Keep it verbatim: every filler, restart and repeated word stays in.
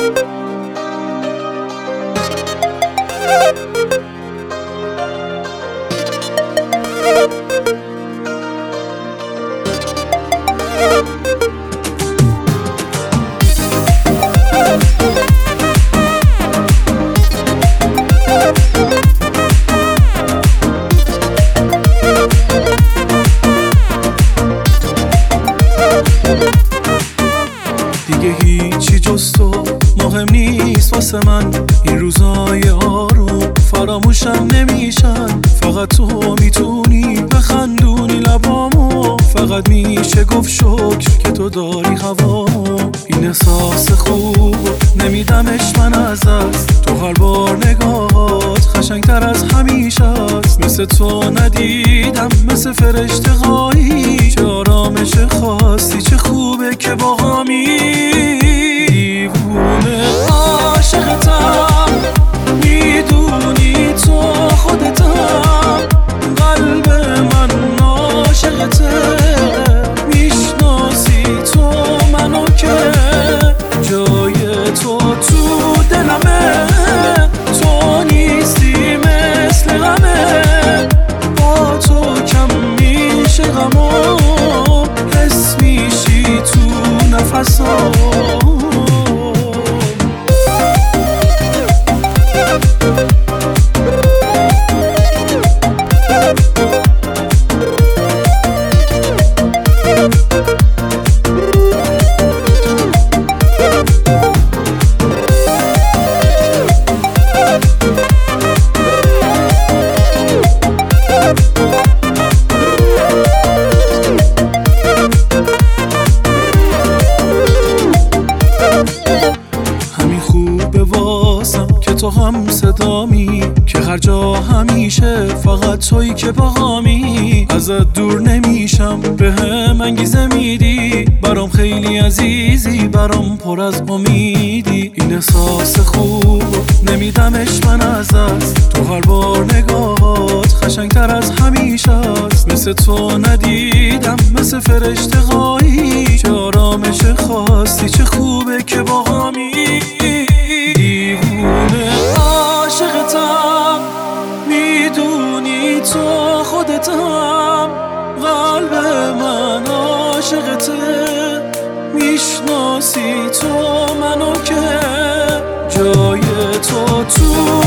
دیگه هیچی جز تو مهم نیست واسه من. این روزای آروم فراموشم نمیشن. فقط تو میتونی بخندونی لبامو. فقط میشه گفت شکر که تو داری هوامو. این احساس خوب نمیدمش من از دست. تو هر بار نگاهات قشنگتر از همیشه است. مثل تو ندیدم، مثل فرشته غایی. چه آرامش خاصی، چه خوبه که با همی. دیوونه عاشقتم، میدونی تو خودتم. قلب من عاشقته، میشناسی تو منو که جای تو تو دلمه. تو نیستی مثل غمه، با تو کم میشه غمو. حس میشی تو نفسام. تو هم صدامی که هر جا همیشه فقط تویی که باهامی. ازت دور نمیشم، به هم انگیزه میدی. برام خیلی عزیزی، برام پر از امیدی. این احساس خوب نمیدمش من از دست. تو هر بار نگاهات قشنگتر از همیشه است. مثل تو ندیدم، مثل فرشته غایی. چه آرامش خاصی، چه خوبه که باهامی. دیوونه عاشقتم، میدونی تو خودتم. قلب من عاشقته، میشناسی تو منو که جای تو تو